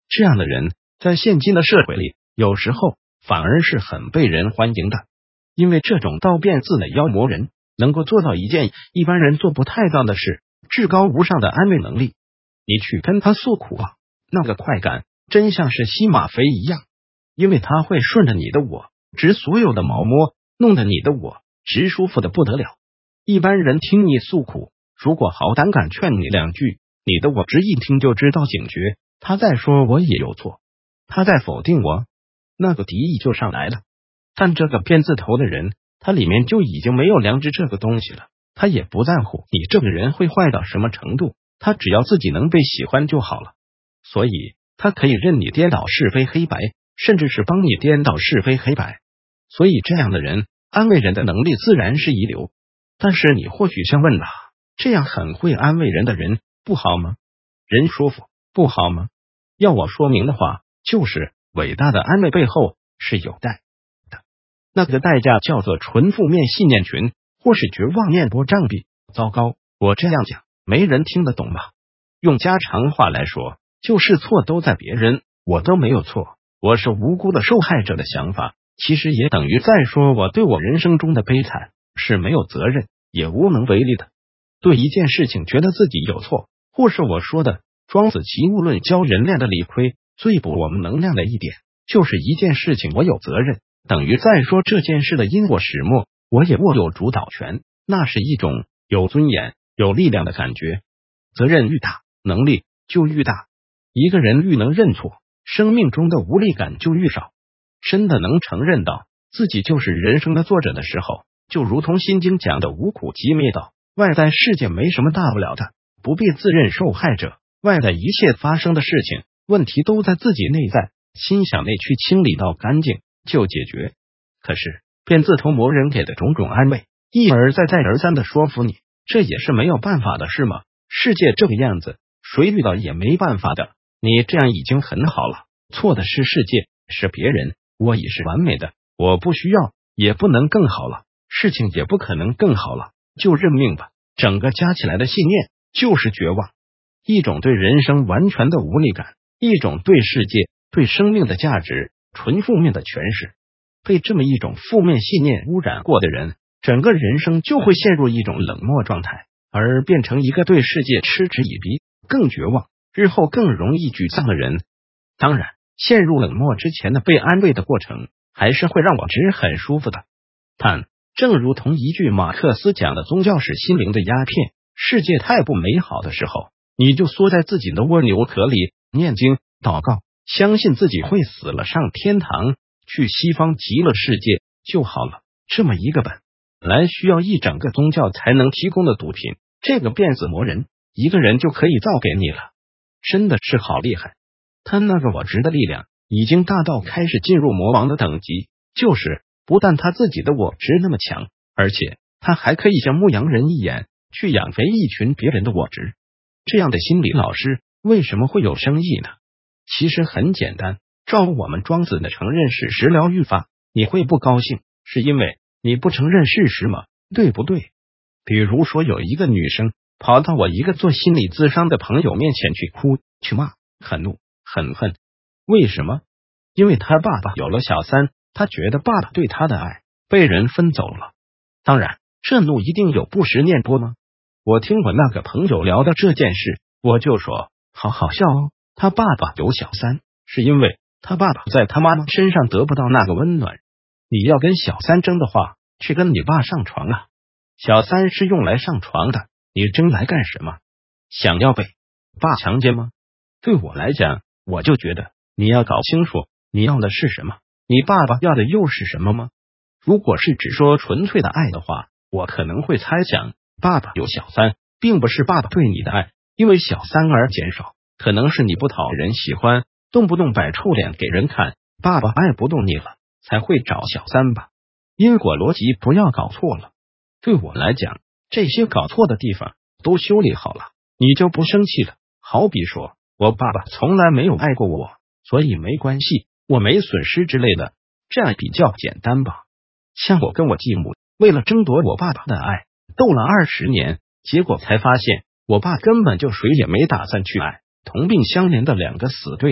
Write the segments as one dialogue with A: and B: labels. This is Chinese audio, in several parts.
A: 这样的人在现今的社会里，有时候反而是很被人欢迎的，因为这种道变自的妖魔人能够做到一件一般人做不太到的事，至高无上的安慰能力。你去跟他诉苦啊，那个快感真像是吸吗啡一样，因为他会顺着你的我直所有的毛摸，弄得你的我直舒服的不得了。一般人听你诉苦，如果好胆敢劝你两句，你的我直一听就知道警觉，他在说我也有错，他在否定我，那个敌意就上来了。但这个偏字头的人，他里面就已经没有良知这个东西了，他也不在乎你这个人会坏到什么程度，他只要自己能被喜欢就好了。所以他可以任你颠倒是非黑白，甚至是帮你颠倒是非黑白。所以这样的人安慰人的能力自然是一流。但是你或许想问了，这样很会安慰人的人不好吗？人舒服不好吗？要我说明的话，就是伟大的安慰背后是有代的，那个代价叫做纯负面信念群，或是绝望念波障壁。糟糕，我这样讲没人听得懂吧？用家常话来说，就是错都在别人，我都没有错，我是无辜的受害者的想法，其实也等于在说我对我人生中的悲惨是没有责任也无能为力的。对一件事情觉得自己有错，或是我说的庄子齐物论教人量的理亏，最补我们能量的一点，就是一件事情我有责任，等于在说这件事的因果始末我也握有主导权，那是一种有尊严有力量的感觉。责任愈大，能力就愈大。一个人愈能认错，生命中的无力感就愈少。真的能承认到自己就是人生的作者的时候，就如同心经讲的无苦集灭道，外在世界没什么大不了的，不必自认受害者，外在一切发生的事情问题都在自己内在，心想内去清理到干净就解决。可是偏自头魔人给的种种安慰，一而再再而三的说服你，这也是没有办法的事吗？世界这个样子，谁遇到也没办法的，你这样已经很好了，错的是世界，是别人，我已是完美的，我不需要也不能更好了，事情也不可能更好了，就认命吧。整个加起来的信念就是绝望，一种对人生完全的无力感，一种对世界对生命的价值纯负面的诠释。被这么一种负面信念污染过的人，整个人生就会陷入一种冷漠状态，而变成一个对世界嗤之以鼻更绝望，日后更容易沮丧的人。当然陷入冷漠之前的被安慰的过程还是会让我直很舒服的，但正如同一句马克思讲的，宗教是心灵的鸦片，世界太不美好的时候，你就缩在自己的蜗牛壳里念经祷告，相信自己会死了上天堂，去西方极乐世界就好了。这么一个本来需要一整个宗教才能提供的毒品，这个变子魔人一个人就可以造给你了，真的是好厉害。他那个我执的力量已经大到开始进入魔王的等级，就是不但他自己的我执那么强，而且他还可以像牧羊人一眼去养肥一群别人的我执。这样的心理老师为什么会有生意呢？其实很简单，照我们庄子的承认事实疗愈法，你会不高兴，是因为你不承认事实吗？对不对？比如说有一个女生跑到我一个做心理咨商的朋友面前去哭去骂，很怒很恨。为什么？因为他爸爸有了小三，他觉得爸爸对他的爱被人分走了。当然这怒一定有不实念波吗？我听我那个朋友聊到这件事，我就说好好笑哦，他爸爸有小三是因为他爸爸在他妈妈身上得不到那个温暖。你要跟小三争的话，去跟你爸上床啊，小三是用来上床的，你争来干什么？想要被爸强奸吗？对我来讲，我就觉得你要搞清楚你要的是什么，你爸爸要的又是什么吗？如果是只说纯粹的爱的话，我可能会猜想爸爸有小三并不是爸爸对你的爱，因为小三而减少，可能是你不讨人喜欢，动不动摆臭脸给人看，爸爸爱不动你了才会找小三吧。因果逻辑不要搞错了。对我来讲，这些搞错的地方都修理好了，你就不生气了。好比说我爸爸从来没有爱过我，所以没关系，我没损失之类的，这样比较简单吧。像我跟我继母为了争夺我爸爸的爱斗了20年，结果才发现我爸根本就谁也没打算去爱，同病相怜的两个死对头，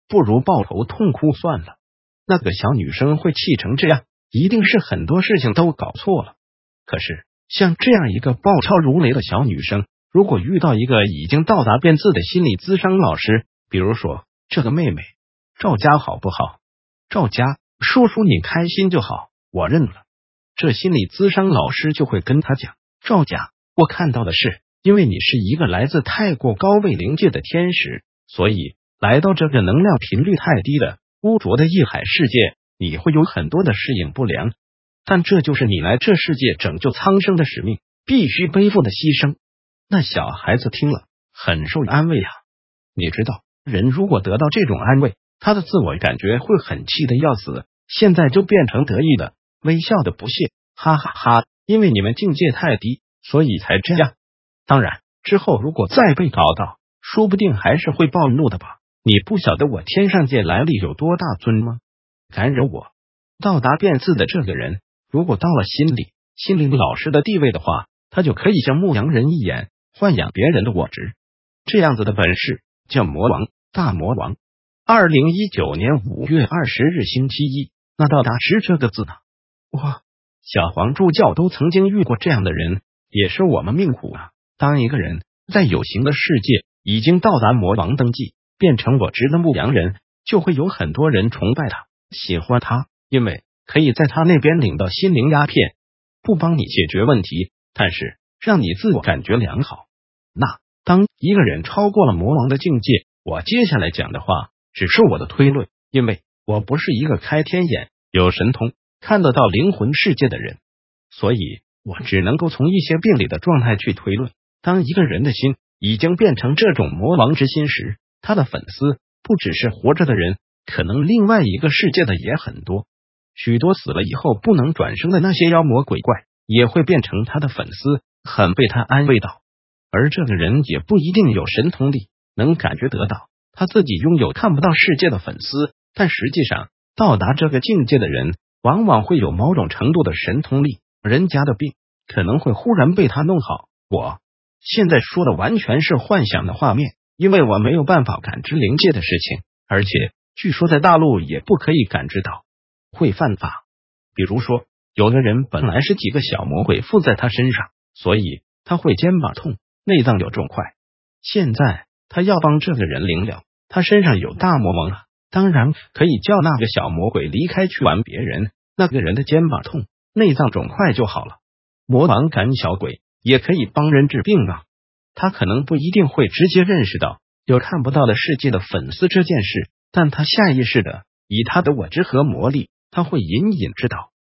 A: 不如抱头痛哭算了。那个小女生会气成这样，一定是很多事情都搞错了。可是像这样一个暴跳如雷的小女生，如果遇到一个已经到达变质的心理咨商老师，比如说这个妹妹赵家好不好？赵家叔叔你开心就好，我认了。这心理咨商老师就会跟他讲，赵家，我看到的是，因为你是一个来自太过高位灵界的天使，所以来到这个能量频率太低的污浊的异海世界，你会有很多的适应不良，但这就是你来这世界拯救苍生的使命，必须背负的牺牲。那小孩子听了很受安慰啊。你知道，人如果得到这种安慰，他的自我感觉会很气得要死，现在就变成得意的微笑的不屑，哈哈哈，因为你们境界太低，所以才这样。当然之后如果再被搞到，说不定还是会暴怒的吧。你不晓得我天上界来历有多大尊吗？敢惹我。到达变质的这个人，如果到了心灵老师的地位的话，他就可以像牧羊人一眼豢养别人的我执，这样子的本事叫魔王，大魔王。2019年5月20日星期一，那到达时这个字呢？哇，小黄助教都曾经遇过这样的人，也是我们命苦啊。当一个人在有形的世界已经到达魔王等级，变成我执的牧羊人，就会有很多人崇拜他，喜欢他，因为可以在他那边领到心灵鸦片，不帮你解决问题，但是让你自我感觉良好。那当一个人超过了魔王的境界，我接下来讲的话只是我的推论，因为我不是一个开天眼、有神通、看得到灵魂世界的人，所以我只能够从一些病理的状态去推论。当一个人的心已经变成这种魔王之心时，他的粉丝不只是活着的人，可能另外一个世界的也很多。许多死了以后不能转生的那些妖魔鬼怪也会变成他的粉丝，很被他安慰到。而这个人也不一定有神通力，能感觉得到他自己拥有看不到世界的粉丝，但实际上到达这个境界的人往往会有某种程度的神通力，人家的病可能会忽然被他弄好。我现在说的完全是幻想的画面，因为我没有办法感知灵界的事情，而且据说在大陆也不可以感知到，会犯法。比如说有的人本来是几个小魔鬼附在他身上，所以他会肩膀痛，内脏有肿块，现在他要帮这个人灵了，他身上有大魔王了，当然可以叫那个小魔鬼离开去玩别人，那个人的肩膀痛，内脏肿块就好了。魔王赶小鬼也可以帮人治病啊。他可能不一定会直接认识到有看不到的世界的粉丝这件事，但他下意识的以他的我执和魔力，他会隐隐知道